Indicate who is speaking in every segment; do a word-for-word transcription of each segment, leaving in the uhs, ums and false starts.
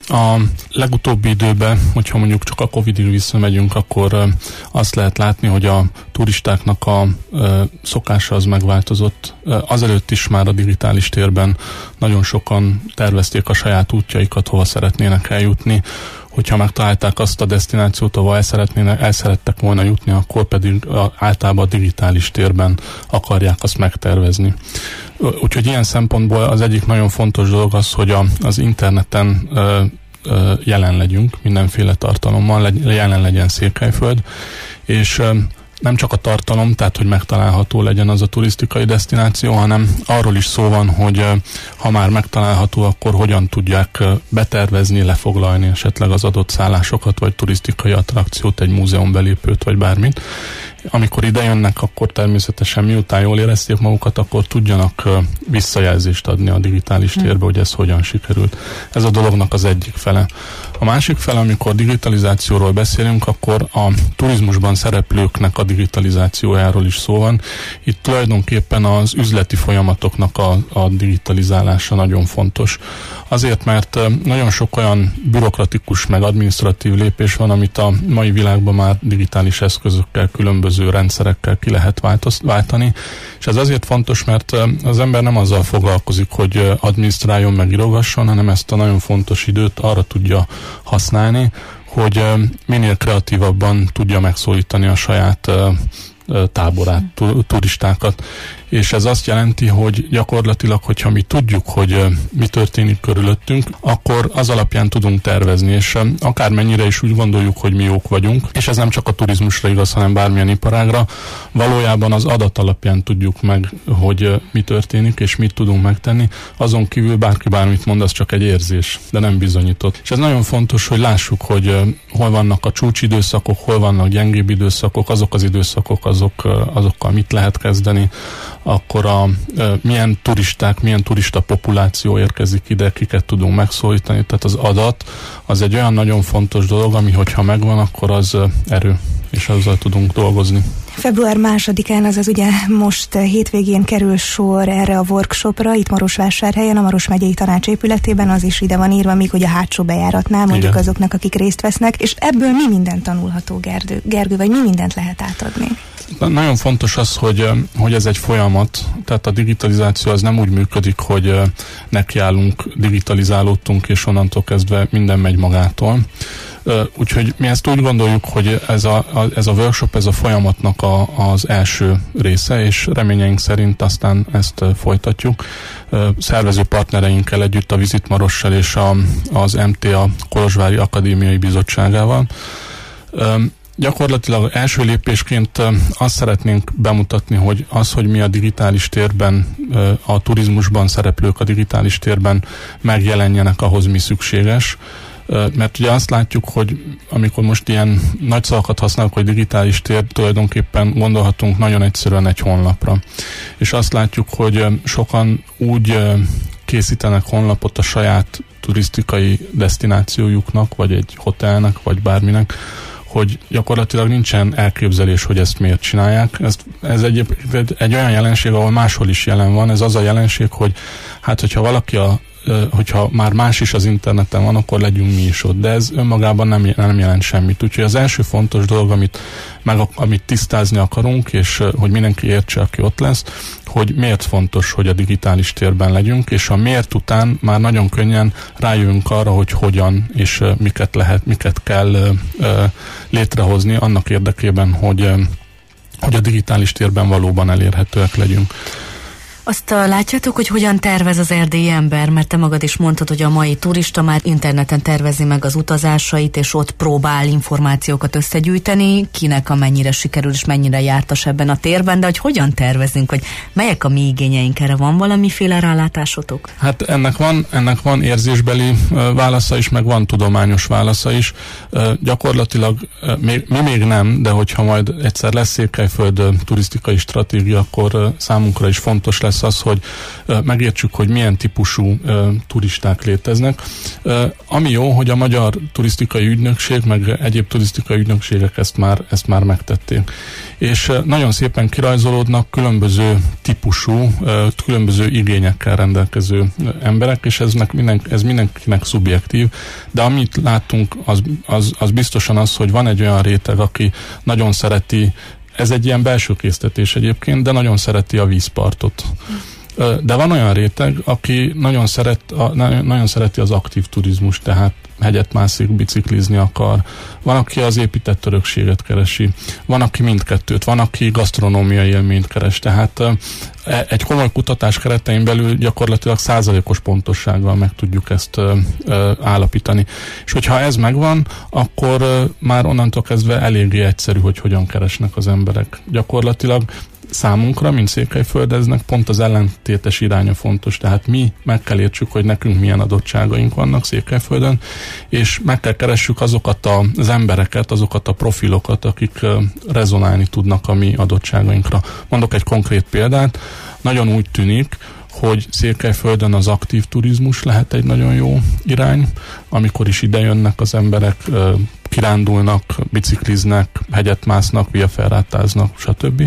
Speaker 1: A legutóbbi időben, hogyha mondjuk csak a Covidig visszamegyünk, akkor azt lehet látni, hogy a turistáknak a szokása az megváltozott. Azelőtt is már a digitális térben nagyon sokan tervezték a saját útjaikat, hova szeretnének eljutni. Hogyha megtalálták azt a desztinációt, ahol el, szeretnének, el szerettek volna jutni, akkor pedig általában a digitális térben akarják azt megtervezni. Úgyhogy ilyen szempontból az egyik nagyon fontos dolog az, hogy a, az interneten ö, ö, jelen legyünk, mindenféle tartalommal, legy, jelen legyen Székelyföld, és ö, nem csak a tartalom, tehát hogy megtalálható legyen az a turisztikai desztináció, hanem arról is szó van, hogy ha már megtalálható, akkor hogyan tudják betervezni, lefoglalni esetleg az adott szállásokat, vagy turisztikai attrakciót, egy múzeumbelépőt, vagy bármit. Amikor ide jönnek, akkor természetesen miután jól érezték magukat, akkor tudjanak visszajelzést adni a digitális térbe, hogy ez hogyan sikerült. Ez a dolognak az egyik fele. A másik fele, amikor digitalizációról beszélünk, akkor a turizmusban szereplőknek a digitalizációjáról is szó van. Itt tulajdonképpen az üzleti folyamatoknak a, a digitalizálása nagyon fontos. Azért, mert nagyon sok olyan bürokratikus meg adminisztratív lépés van, amit a mai világban már digitális eszközökkel, különböző rendszerekkel ki lehet változ, váltani, és ez azért fontos, mert az ember nem azzal foglalkozik, hogy adminisztráljon meg írogasson, hanem ezt a nagyon fontos időt arra tudja használni, hogy minél kreatívabban tudja megszólítani a saját táborát, turistákat. És ez azt jelenti, hogy gyakorlatilag, hogyha mi tudjuk, hogy mi történik körülöttünk, akkor az alapján tudunk tervezni, és akármennyire is úgy gondoljuk, hogy mi jók vagyunk, és ez nem csak a turizmusra igaz, hanem bármilyen iparágra, valójában az adat alapján tudjuk meg, hogy mi történik, és mit tudunk megtenni. Azon kívül bárki bármit mond, az csak egy érzés, de nem bizonyított. És ez nagyon fontos, hogy lássuk, hogy hol vannak a csúcsidőszakok, hol vannak gyengébb időszakok, azok az időszakok, azok, azokkal mit lehet kezdeni, akkor a, e, milyen turisták, milyen turista populáció érkezik ide, kiket tudunk megszólítani. Tehát az adat az egy olyan nagyon fontos dolog, ami hogyha megvan, akkor az erő, és azzal tudunk dolgozni.
Speaker 2: február másodikán, azaz ugye most hétvégén kerül sor erre a workshopra, itt Marosvásárhelyen, a Maros megyei tanács épületében, az is ide van írva, még hogy a hátsó bejáratnál, mondjuk igen, azoknak, akik részt vesznek, és ebből mi minden tanulható, Gergő, Gergő vagy mi mindent lehet átadni?
Speaker 1: Nagyon fontos az, hogy, hogy ez egy folyamat, tehát a digitalizáció az nem úgy működik, hogy nekiállunk, digitalizálódtunk, és onnantól kezdve minden megy magától. Úgyhogy mi ezt úgy gondoljuk, hogy ez a, ez a workshop, ez a folyamatnak a, az első része, és reményeink szerint aztán ezt folytatjuk. Szervező partnereinkkel együtt, a Visit Marossal és a, az em té á Kolozsvári Akadémiai Bizottságával. Gyakorlatilag első lépésként azt szeretnénk bemutatni, hogy az, hogy mi a digitális térben, a turizmusban szereplők a digitális térben megjelenjenek, ahhoz mi szükséges. Mert ugye azt látjuk, hogy amikor most ilyen nagy szavakat használunk, hogy digitális tér, tulajdonképpen gondolhatunk nagyon egyszerűen egy honlapra. És azt látjuk, hogy sokan úgy készítenek honlapot a saját turisztikai desztinációjuknak, vagy egy hotelnek, vagy bárminek, hogy gyakorlatilag nincsen elképzelés, hogy ezt miért csinálják. Ez, ez egy, egy olyan jelenség, ahol máshol is jelen van. Ez az a jelenség, hogy hát, hogyha valaki a hogyha már más is az interneten van, akkor legyünk mi is ott. De ez önmagában nem, nem jelent semmit. Úgyhogy az első fontos dolog, amit, meg, amit tisztázni akarunk, és hogy mindenki értse, aki ott lesz, hogy miért fontos, hogy a digitális térben legyünk, és a miért után már nagyon könnyen rájövünk arra, hogy hogyan és miket lehet, miket kell létrehozni annak érdekében, hogy, hogy a digitális térben valóban elérhetőek legyünk.
Speaker 3: Azt látjátok, hogy hogyan tervez az erdélyi ember, mert te magad is mondtad, hogy a mai turista már interneten tervezi meg az utazásait, és ott próbál információkat összegyűjteni, kinek amennyire sikerül, és mennyire jártas ebben a térben, de hogy hogyan tervezünk, hogy melyek a mi igényeink, erre van valamiféle rálátásotok? Hát
Speaker 1: ennek van, ennek van érzésbeli uh, válasza is, meg van tudományos válasza is. Uh, gyakorlatilag uh, még, mi még nem, de hogyha majd egyszer lesz Székelyföld uh, turisztikai stratégia, akkor uh, számunkra is fontos lesz, lesz az, hogy megértsük, hogy milyen típusú turisták léteznek. Ami jó, hogy a Magyar Turisztikai Ügynökség, meg egyéb turisztikai ügynökségek ezt már, ezt már megtették. És nagyon szépen kirajzolódnak különböző típusú, különböző igényekkel rendelkező emberek, és ez, minden, ez mindenkinek szubjektív, de amit láttunk, az, az, az biztosan az, hogy van egy olyan réteg, aki nagyon szereti, ez egy ilyen belső késztetés egyébként, de nagyon szereti a vízpartot. De van olyan réteg, aki nagyon, szeret, a, nagyon szereti az aktív turizmus, tehát hegyet mászik, biciklizni akar. Van, aki az épített örökséget keresi. Van, aki mindkettőt. Van, aki gasztronómiai élményt keres. Tehát egy komoly kutatás keretein belül gyakorlatilag százalékos pontossággal meg tudjuk ezt ö, ö, állapítani. És hogyha ez megvan, akkor ö, már onnantól kezdve eléggé egyszerű, hogy hogyan keresnek az emberek. Gyakorlatilag számunkra, mint Székelyföldeznek, pont az ellentétes iránya fontos, tehát mi meg kell értsük, hogy nekünk milyen adottságaink vannak Székelyföldön, és meg kell keressük azokat az embereket, azokat a profilokat, akik rezonálni tudnak a mi adottságainkra. Mondok egy konkrét példát, nagyon úgy tűnik, hogy Székelyföldön az aktív turizmus lehet egy nagyon jó irány, amikor is ide jönnek az emberek, kirándulnak, bicikliznek, hegyet másznak, viaferrátáznak, stb.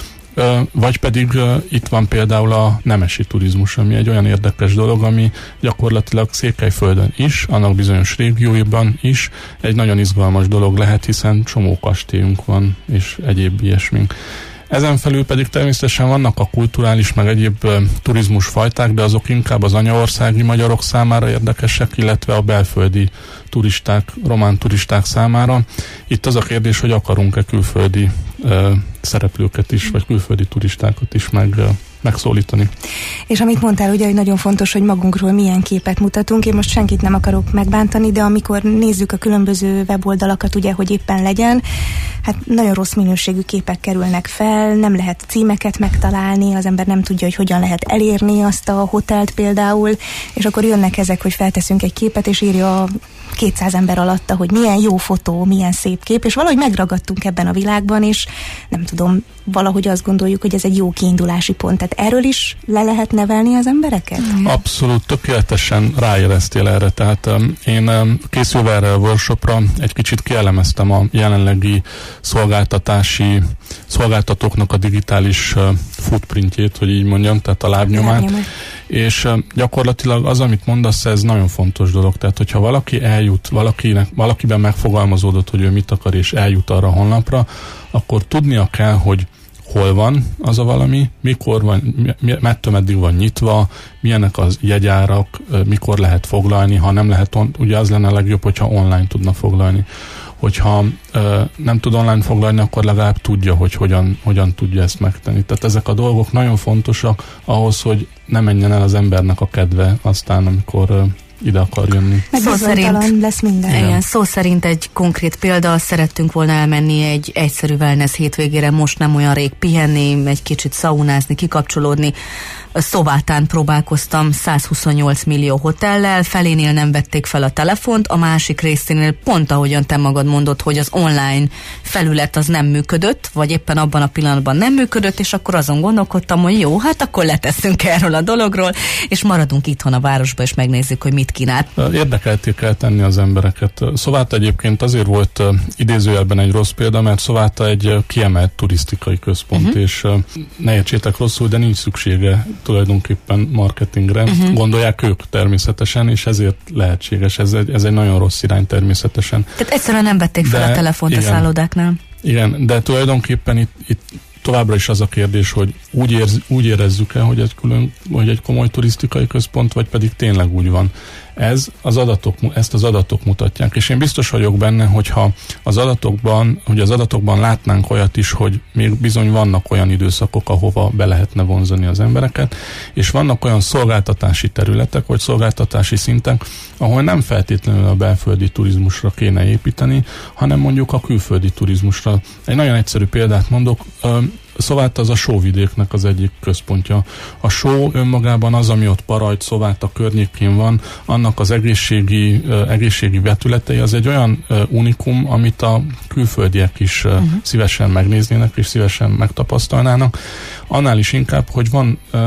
Speaker 1: Vagy pedig uh, itt van például a nemesi turizmus, ami egy olyan érdekes dolog, ami gyakorlatilag Székelyföldön is, annak bizonyos régióiban is egy nagyon izgalmas dolog lehet, hiszen csomó kastélyunk van, és egyéb ilyesmink. Ezen felül pedig természetesen vannak a kulturális, meg egyéb uh, turizmusfajták, de azok inkább az anyaországi magyarok számára érdekesek, illetve a belföldi turisták, román turisták számára. Itt az a kérdés, hogy akarunk-e külföldi uh, szereplőket is, vagy külföldi turistákat is meg, uh, megszólítani.
Speaker 2: És amit mondtál, ugye, hogy nagyon fontos, hogy magunkról milyen képet mutatunk. Én most senkit nem akarok megbántani, de amikor nézzük a különböző weboldalakat, ugye, hogy éppen legyen, hát nagyon rossz minőségű képek kerülnek fel, nem lehet címeket megtalálni, az ember nem tudja, hogy hogyan lehet elérni azt a hotelt például, és akkor jönnek ezek, hogy felteszünk egy képet, és írja kétszáz ember alatta, hogy milyen jó fotó, milyen szép kép, és valahogy megragadtunk ebben a világban, és nem tudom, valahogy azt gondoljuk, hogy ez egy jó kiindulási pont. Tehát erről is le lehet nevelni az embereket?
Speaker 1: Abszolút, tökéletesen ráéreztél erre. Tehát um, én um, készülve erre a workshopra egy kicsit kielemeztem a jelenlegi szolgáltatási szolgáltatóknak a digitális uh, footprintjét, hogy így mondjam, tehát a lábnyomát. lábnyomát. És uh, gyakorlatilag az, amit mondasz, ez nagyon fontos dolog. Tehát, hogyha valaki eljut, valakinek, valakiben megfogalmazódott, hogy ő mit akar, és eljut arra a honlapra, akkor tudnia kell, hogy hol van az a valami, mikor van, mettől meddig van nyitva, milyenek az jegyárak, mikor lehet foglalni, ha nem lehet, on, ugye az lenne a legjobb, hogyha online tudna foglalni. Hogyha ö, nem tud online foglalni, akkor legalább tudja, hogy hogyan, hogyan tudja ezt megtenni. Tehát ezek a dolgok nagyon fontosak ahhoz, hogy ne menjen el az embernek a kedve aztán, amikor ö, ide akar jönni.
Speaker 2: Szó szerint lesz minden.
Speaker 3: Igen, szó szerint egy konkrét példa, szerettünk volna elmenni egy egyszerű wellness hétvégére, most nem olyan rég pihenni, egy kicsit szaunázni, kikapcsolódni. Szovátán próbálkoztam százhuszonnyolc millió hotellel, felénél nem vették fel a telefont, a másik részénél pont ahogyan te magad mondod, hogy az online felület az nem működött, vagy éppen abban a pillanatban nem működött, és akkor azon gondolkodtam, hogy jó, hát akkor leteszünk erről a dologról, és maradunk itthon a városba, és megnézzük, hogy mit kínált.
Speaker 1: Érdekelté kell tenni az embereket. Szováta egyébként azért volt uh, idézőjelben egy rossz példa, mert Szováta egy uh, kiemelt turisztikai központ, uh-huh. és uh, ne értsétek rosszul, de nincs szüksége tulajdonképpen marketingre. Uh-huh. Gondolják ők természetesen, és ezért lehetséges. Ez egy, ez egy nagyon rossz irány természetesen.
Speaker 3: Tehát egyszerűen nem vették fel de, a telefont igen, a szállodáknál.
Speaker 1: Igen, de tulajdonképpen itt, itt továbbra is az a kérdés, hogy úgy, érz, úgy érezzük-e, hogy egy, külön, hogy egy komoly turisztikai központ, vagy pedig tényleg úgy van. Ez az adatok, ezt az adatok mutatják, és én biztos vagyok benne, hogyha az adatokban, hogy az adatokban látnánk olyat is, hogy még bizony vannak olyan időszakok, ahova be lehetne vonzani az embereket, és vannak olyan szolgáltatási területek, vagy szolgáltatási szintek, ahol nem feltétlenül a belföldi turizmusra kéne építeni, hanem mondjuk a külföldi turizmusra. Egy nagyon egyszerű példát mondok, Szováta az a sóvidéknek az egyik központja. A só önmagában az, ami ott Parajt, Szováta környékén van, annak az egészségi, egészségi vetületei, az egy olyan unikum, amit a külföldiek is uh-huh. szívesen megnéznének, és szívesen megtapasztalnának. Annál is inkább, hogy van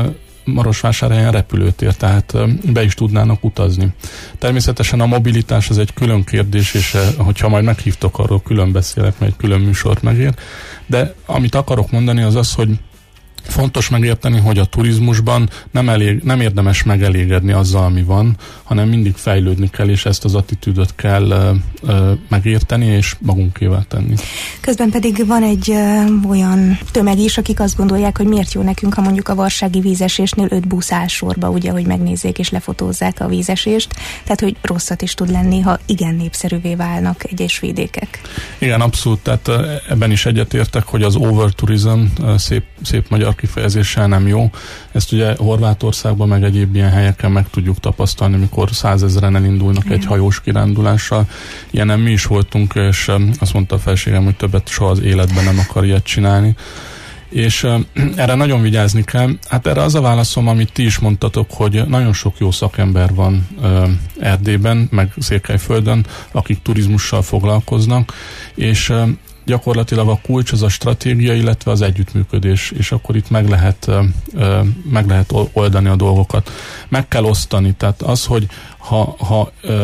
Speaker 1: Marosvásárhelyen repülőtér, tehát be is tudnának utazni. Természetesen a mobilitás az egy külön kérdés, és hogyha majd meghívtok, arról külön beszélek, mert egy külön műsort megér. De amit akarok mondani az az, hogy fontos megérteni, hogy a turizmusban nem, elég, nem érdemes megelégedni azzal, ami van, hanem mindig fejlődni kell, és ezt az attitűdöt kell ö, ö, megérteni, és magunkével tenni.
Speaker 2: Közben pedig van egy ö, olyan tömeg is, akik azt gondolják, hogy miért jó nekünk, ha mondjuk a varsági vízesésnél öt busz áll sorba, ugye, hogy megnézzék és lefotózzák a vízesést, tehát hogy rosszat is tud lenni, ha igen népszerűvé válnak egyes vidékek.
Speaker 1: Igen, abszolút, tehát ebben is egyetértek, hogy az overtourism szép, szép magyar kifejezéssel nem jó. Ezt ugye Horvátországban meg egyéb ilyen helyeken meg tudjuk tapasztalni, amikor százezren elindulnak egy hajós kirándulással. Ilyenen mi is voltunk, és azt mondta a feleségem, hogy többet soha az életben nem akar ilyet csinálni. És uh, erre nagyon vigyázni kell. Hát erre az a válaszom, amit ti is mondtatok, hogy nagyon sok jó szakember van uh, Erdélyben, meg Székelyföldön, akik turizmussal foglalkoznak, és uh, gyakorlatilag a kulcs az a stratégia, illetve az együttműködés, és akkor itt meg lehet, uh, meg lehet oldani a dolgokat. Meg kell osztani, tehát az, hogy ha, ha uh,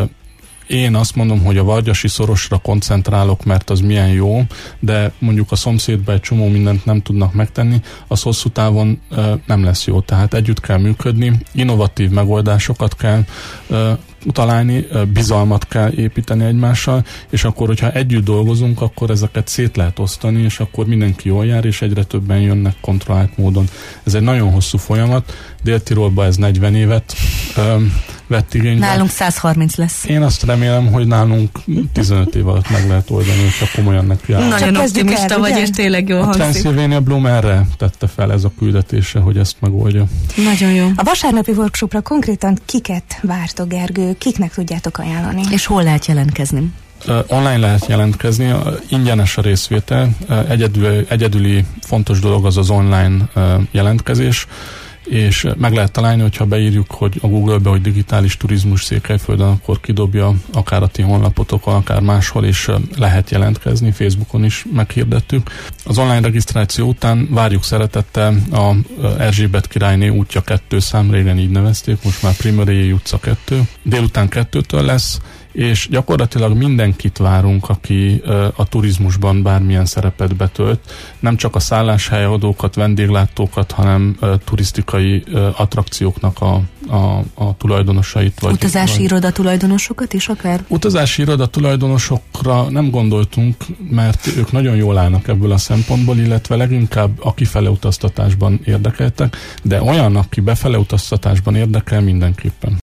Speaker 1: én azt mondom, hogy a Vargyasi szorosra koncentrálok, mert az milyen jó, de mondjuk a szomszédban egy csomó mindent nem tudnak megtenni, az hosszú távon uh, nem lesz jó. Tehát együtt kell működni, innovatív megoldásokat kell uh, találni, uh, bizalmat kell építeni egymással, és akkor, hogyha együtt dolgozunk, akkor ezeket szét lehet osztani, és akkor mindenki jól jár, és egyre többen jönnek kontrollált módon. Ez egy nagyon hosszú folyamat, Dél-Tirolban ez negyven évet um, vett igénybe.
Speaker 3: Nálunk száz harminc lesz.
Speaker 1: Én azt remélem, hogy nálunk tizenöt év alatt meg lehet oldani, és akkor komolyan neki áll.
Speaker 3: Nagyon optimista el, vagy, és tényleg jó hangzik.
Speaker 1: A Transylvania Bloom erre tette fel ez a küldetése, hogy ezt megoldja.
Speaker 3: Nagyon jó.
Speaker 2: A vasárnapi workshopra konkrétan kiket vártok, Gergő? Kiknek tudjátok ajánlani?
Speaker 3: És hol lehet jelentkezni?
Speaker 1: Uh, online lehet jelentkezni, uh, ingyenes a részvétel. Uh, egyedül, egyedüli fontos dolog az az online uh, jelentkezés, és meg lehet találni, hogyha beírjuk, hogy a Google-be, hogy digitális turizmus Székelyföldön, akkor kidobja akár a ti honlapotokon, akár máshol, és lehet jelentkezni, Facebookon is meghirdettük. Az online regisztráció után várjuk szeretettel a Erzsébet királyné útja kettő szám, régen így nevezték, most már Primöréjé utca kettő. Délután kettőtől lesz, és gyakorlatilag mindenkit várunk, aki uh, a turizmusban bármilyen szerepet betölt. Nem csak a szálláshelyadókat, vendéglátókat, hanem uh, turisztikai uh, attrakcióknak a, a, a tulajdonosait. Vagy,
Speaker 3: Utazási
Speaker 1: vagy...
Speaker 3: iroda tulajdonosok is akár?
Speaker 1: Utazási iroda tulajdonosokra nem gondoltunk, mert ők nagyon jól állnak ebből a szempontból, illetve leginkább a kifele utaztatásban érdekeltek, de olyan, aki befele utaztatásban érdekel, mindenképpen.